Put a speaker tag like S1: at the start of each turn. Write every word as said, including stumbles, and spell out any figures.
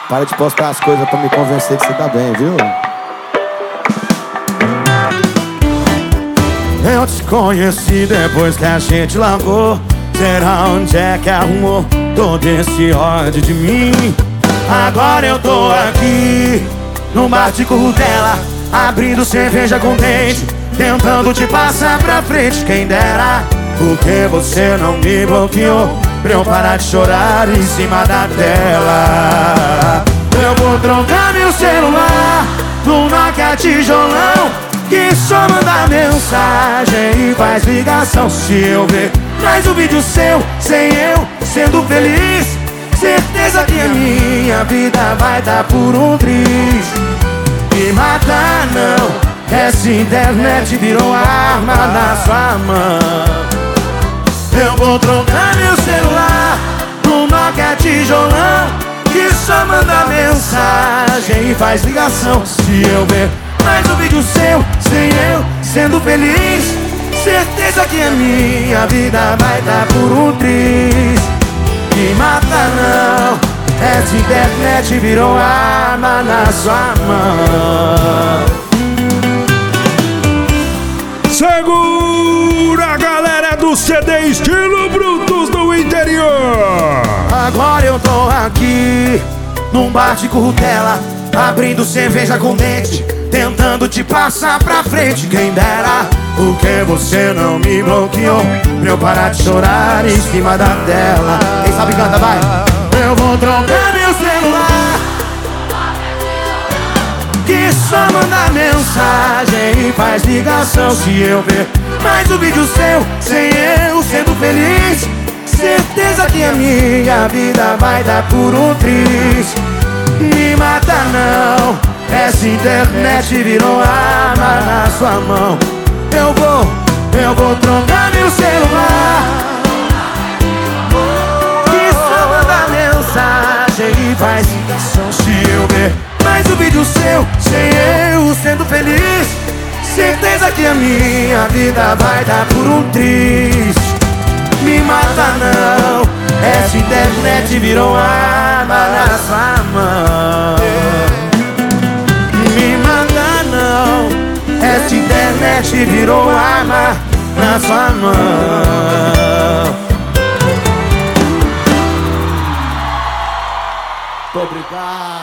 S1: Para de postar as coisas pra me convencer que você tá bem, viu? Eu te conheci depois que a gente largou. Será onde é que arrumou todo esse ódio de mim? Agora eu tô aqui no bar de Currutela, abrindo cerveja com dente, tentando te passar pra frente. Quem dera, porque você não me bloqueou pra eu parar de chorar em cima da tela. Eu vou trocar meu celular no Nokia tijolão, que só manda mensagem e faz ligação. Se eu ver mais um vídeo seu, sem eu sendo feliz, certeza que a minha vida vai dar por um triz. Me matar não, essa internet virou arma na sua mão. Eu vou trocar meu celular no Nokia tijolão, que só manda mensagem e faz ligação. Se eu ver mais um vídeo seu, sem eu sendo feliz, certeza que a minha vida vai dar por um triz. Me mata não, essa internet virou arma na sua mão.
S2: Segura, galera do C D Estilo Brutos do Interior.
S1: Agora eu tô aqui num bar de Currutela, abrindo cerveja com dente, tentando te passar pra frente. Quem dera, porque você não me bloqueou pra eu parar de chorar em cima da tela. Quem sabe canta, vai. Eu vou trocar meu celular, que só manda mensagem e faz ligação. Se eu ver mais um vídeo seu, sem eu sendo feliz, certeza que a minha vida vai dar por um triz. Me mata não, essa internet virou arma na sua mão. Eu vou, eu vou trocar meu celular, que só manda mensagem e faz ligação. Se eu ver mais um vídeo seu, sem eu sendo feliz, certeza que a minha vida vai dar por um triz. Me mata não, essa internet virou arma na sua mão. Me mata não, essa internet virou arma na sua mão. Muito obrigado.